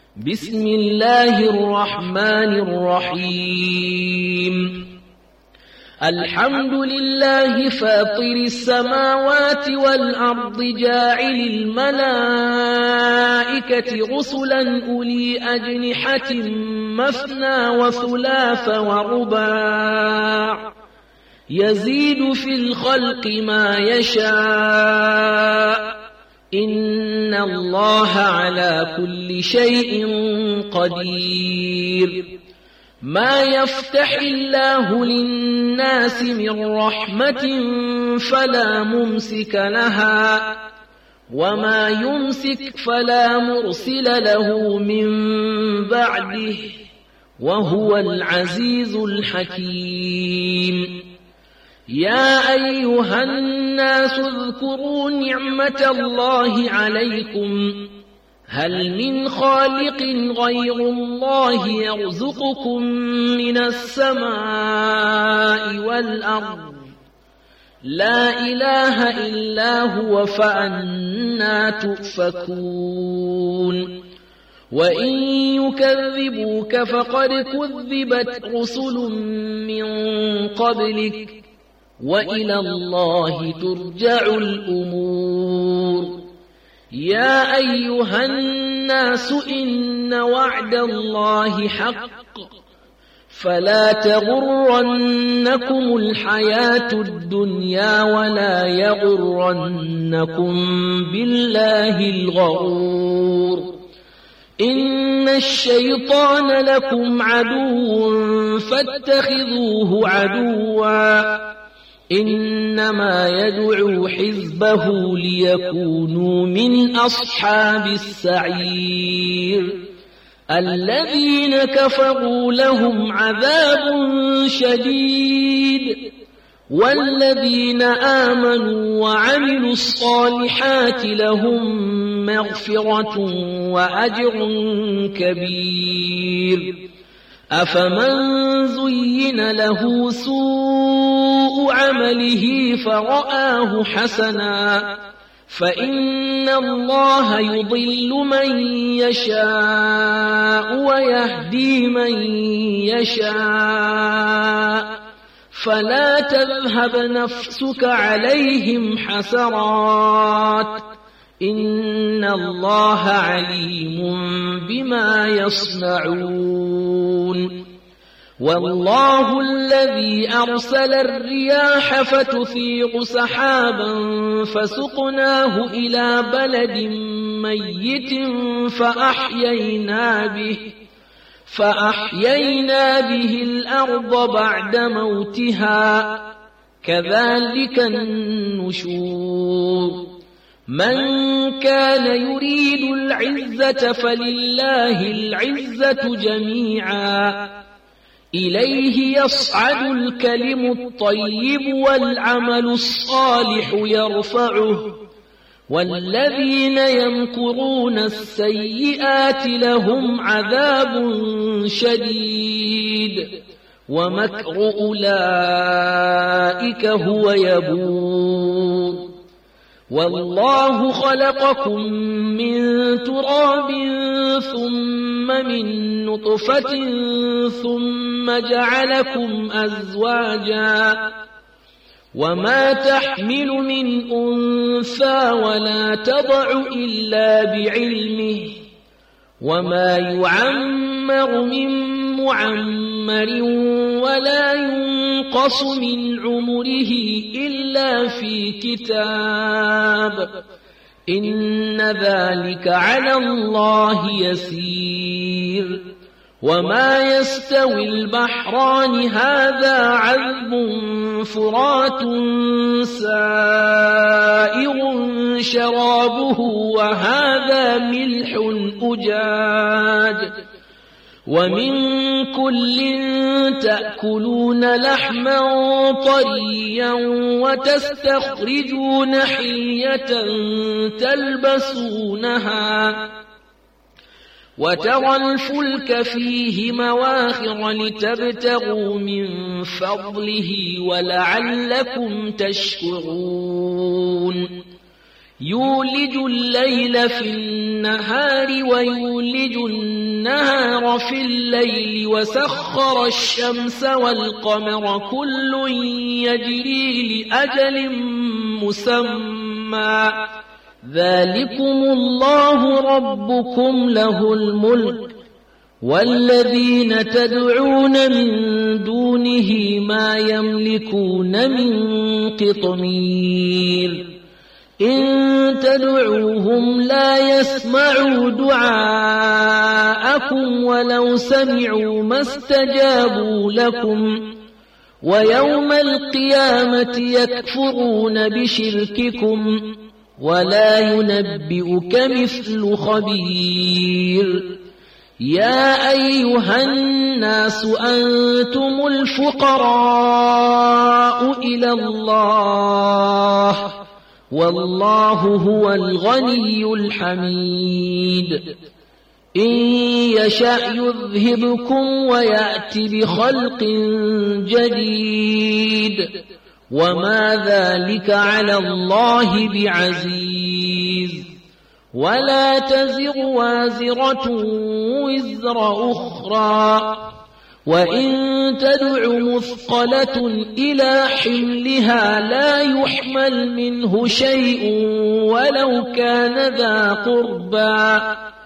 بسم الله الرحمن الرحيم الحمد لله فاطر السماوات والأرض جاعل الملائكة رسلا أولي أجنحة مثنى وثلاث ورباع يزيد في الخلق ما يشاء إن الله على كل شيء قدير ما يفتح الله للناس من رحمة فلا ممسك لها وما يمسك فلا مرسل له من بعده وهو العزيز الحكيم يا أيها الناس اذكروا نعمة الله عليكم هل من خالق غير الله يرزقكم من السماء والأرض لا إله إلا هو فأنى تؤفكون وإن يكذبوك فقد كذبت رسل من قبلك وإلى الله ترجع الأمور يا أيها الناس إن وعد الله حق فلا تغرنكم الحياة الدنيا ولا يغرنكم بالله الغرور إن الشيطان لكم عدو فاتخذوه عدوا إنما يدعو حزبه ليكونوا من أصحاب السعير الذين كفروا لهم عذاب شديد والذين آمنوا وعملوا الصالحات لهم مغفرة وأجر كبير أفمن زين له سوء عمله فرآه حسنا فإن الله يضل من يشاء ويهدي من يشاء فلا تذهب نفسك عليهم حسرات إن الله عليم بما يصنعون والله الذي أرسل الرياح فتثير سحابا فسقناه إلى بلد ميت فأحيينا به الأرض بعد موتها كذلك النشور من كان يريد العزة فلله العزة جميعا إليه يصعد الكلم الطيب والعمل الصالح يرفعه والذين يمكرون السيئات لهم عذاب شديد ومكر أولئك هو يبور والله خلقكم من تراب ثم من نطفة ثم جعلكم أزواجا وما تحمل من أنثى ولا تضع إلا بعلمه وما يعمر من معمر ولا ينقص من عمره إلا في كتاب إن ذلك على الله يسير وما يستوي البحران هذا عذب فرات سائغ شرابه وهذا ملح أجاج ومن كل تأكلون لحما طريا وتستخرجون حلية تلبسونها وترى الفلك فيه مواخر لتبتغوا من فضله ولعلكم تشكرون يولج الليل في النهار ويولج النهار في الليل وسخر الشمس والقمر كل يجري لأجل مسمى ذلكم الله ربكم له الملك والذين تدعون من دونه ما يملكون من قطمير إن تدعوهم لا يسمعوا دعاءكم ولو سمعوا ما استجابوا لكم ويوم القيامة يكفرون بشرككم ولا ينبئك مثل خبير يا أيها الناس أنتم الفقراء إلى الله والله هو الغني الحميد إن يشأ يذهبكم ويأتي بخلق جديد وما ذلك على الله بعزيز ولا تزر وازرة وزر أخرى وإن تدع مثقلة إلى حملها لا يحمل منه شيء ولو كان ذا قربى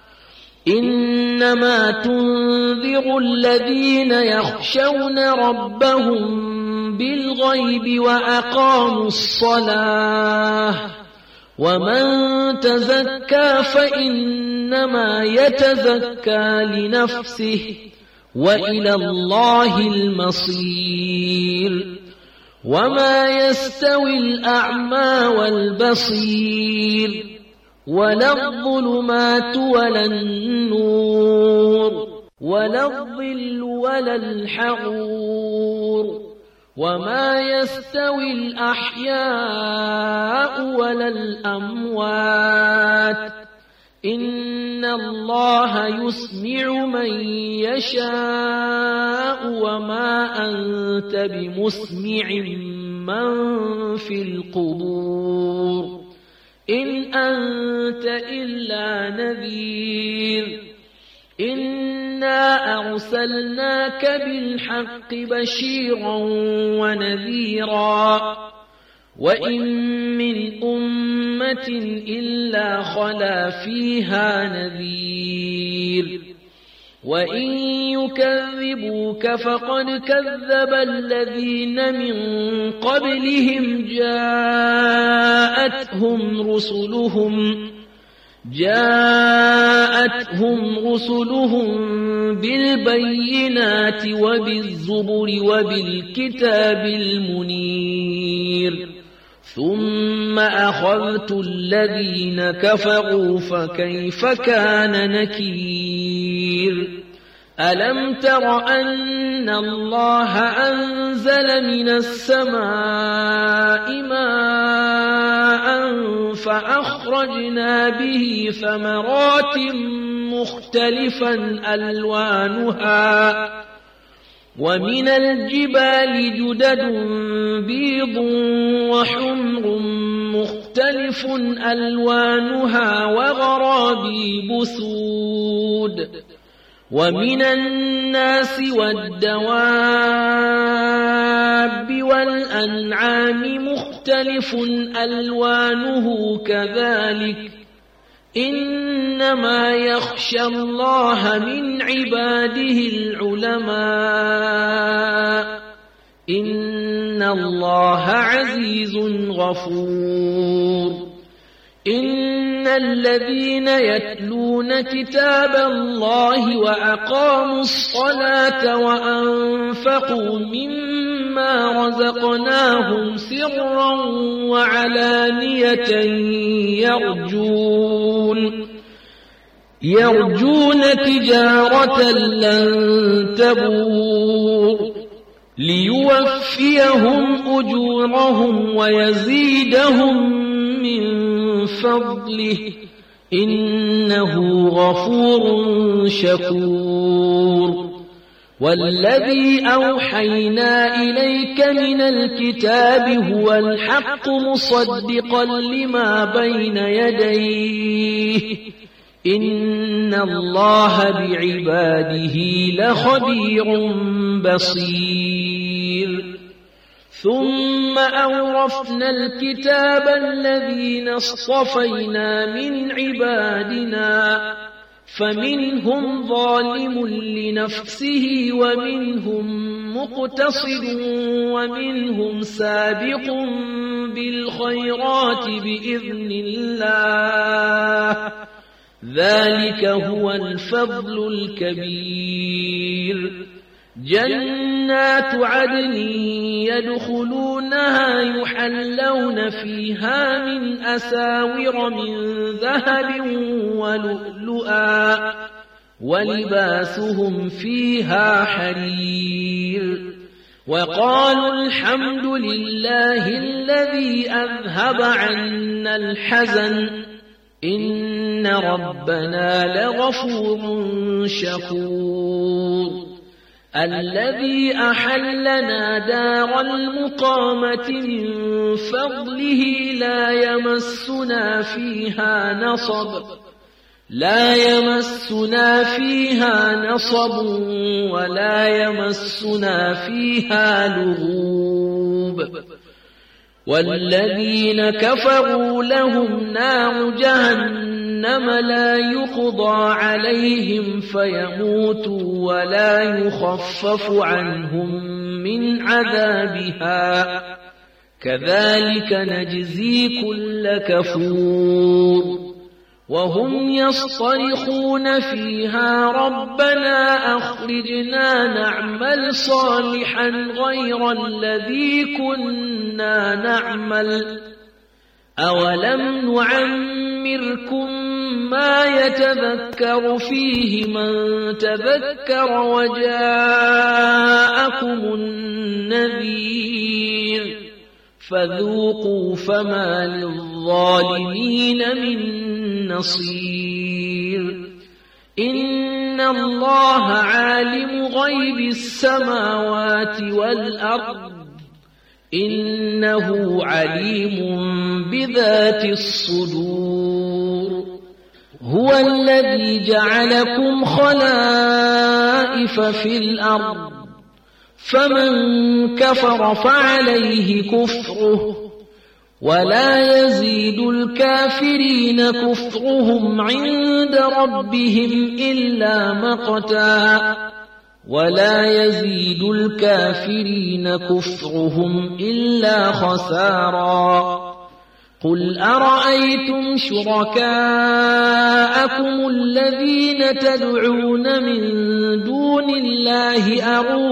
إنما تنذر الذين يخشون ربهم بالغيب وأقاموا الصلاة ومن تزكى فإنما يتزكى لنفسه وإلى الله المصير وما يستوي الأعمى والبصير ولا الظلمات ولا النور ولا الظل ولا الحرور وما يستوي الأحياء ولا الأموات إن الله يسمع من يشاء وما أنت بمسمع من في القبور إن أنت إلا نذير إنا أرسلناك بالحق بشيرا ونذيرا وإن من أمة إلا خلا فيها نذير وإن يكذبوك فقد كذب الذين من قبلهم جاءتهم رسلهم بالبينات وبالزبر وبالكتاب المنير ثم أخذت الذين كفروا فكيف كان نكير ألم تر أن الله أنزل من السماء ماء فأخرجنا به ثمرات مختلفا ألوانها ومن الجبال جدد بيض وحمر مختلف ألوانها وغرابيب سود ومن الناس والدواب والأنعام مختلف ألوانه كذلك إنما يخشى الله من عباده العلماء إن الله عزيز غفور إن الذين يتلون كتاب الله وأقاموا الصلاة وأنفقوا مما رزقناهم سرا وعلانية يرجون تجارة لن تبور ليوفيهم أجورهم ويزيدهم من فضله إنه غفور شكور والذي أوحينا إليك من الكتاب هو الحق مصدقا لما بين يديه إن الله بعباده لخبير بصير ثم أورثنا الكتاب الذين اصطفينا من عبادنا فمنهم ظالم لنفسه ومنهم مقتصد ومنهم سابق بالخيرات بإذن الله ذلك هو الفضل الكبير جنات عدن يدخلونها يحلون فيها من أساور من ذهب ولؤلؤا ولباسهم فيها حرير وقالوا الحمد لله الذي أذهب عنا الحزن إن ربنا لغفور شكور الذي أحلنا دار المقامة من فضله لا يمسنا فيها نصب ولا يمسنا فيها لغوب والذين كفروا لهم نار جهنم لا يقضى عليهم فيموتوا ولا يخفف عنهم من عذابها كذلك نجزي كل كفور وهم يصطرخون فيها ربنا أخرجنا نعمل صالحا غير الذي كنا نعمل أولم نعمركم ما يتذكر فيه من تذكر وجاءكم النذير فذوقوا فما للظالمين من نصير إن الله عالم غيب السماوات والأرض إنه عليم بذات الصدور هو الذي جعلكم خلائف في الأرض فمن كفر فعليه كفره ولا يزيد الكافرين كفرهم عند ربهم إلا مقتا ولا يزيد الكافرين كفرهم إلا خسارا قل أرأيتم شركاءكم الذين تدعون من دون الله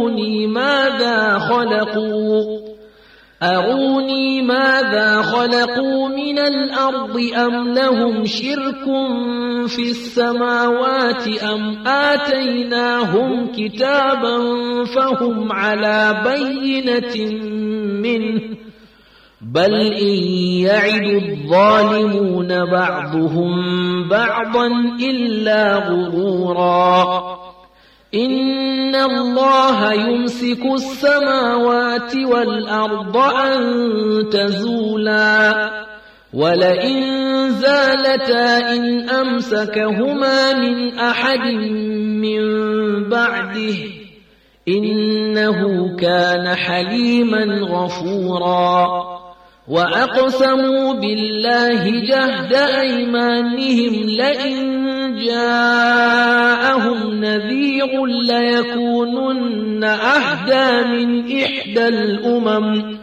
أروني ماذا خلقوا من الأرض أم لهم شرك في السماوات أم آتيناهم كتابا فهم على بينة منه بل إن يعد الظالمون بعضهم بعضا إلا غرورا إن الله يمسك السماوات والأرض أن تزولا ولئن زالتا إن أمسكهما من أحد من بعده إنه كان حليما غفورا وأقسموا بالله جهد أيمانهم لئن جاءهم نذير ليكونن أهدى من إحدى الأمم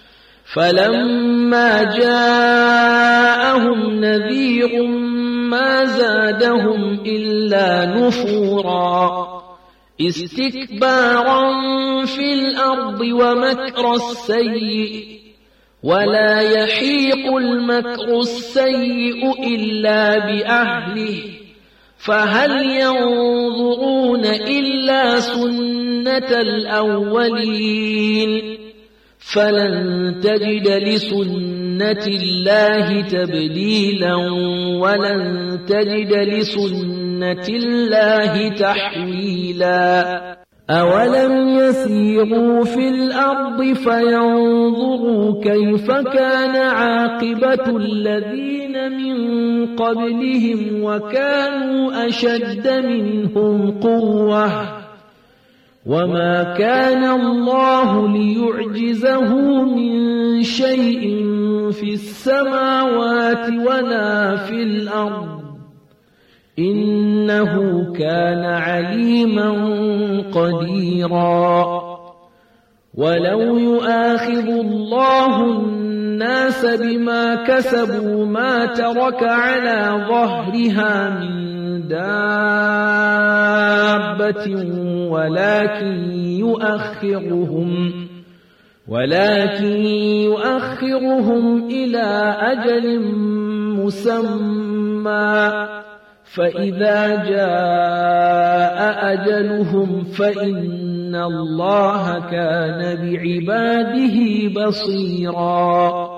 فلما جاءهم نذير ما زادهم إلا نفورا استكبارا في الأرض ومكر السيء ولا يحيق المكر السيء إلا بأهله فهل ينظرون إلا سنة الأولين فلن تجد لسنة الله تبديلا ولن تجد لسنة الله تحويلا أولم يسيروا في الأرض فينظروا كيف كان عاقبة الذين من قبلهم وكانوا أشد منهم قوة وما كان الله ليعجزه من شيء في السماوات ولا في الأرض إنه كان عليما قديرا ولو يؤاخذ الله الناس بما كسبوا ما ترك على ظهرها من دابة ولكن يؤخرهم إلى أجل مسمى فإذا جاء أجلهم فإن الله كان بعباده بصيرا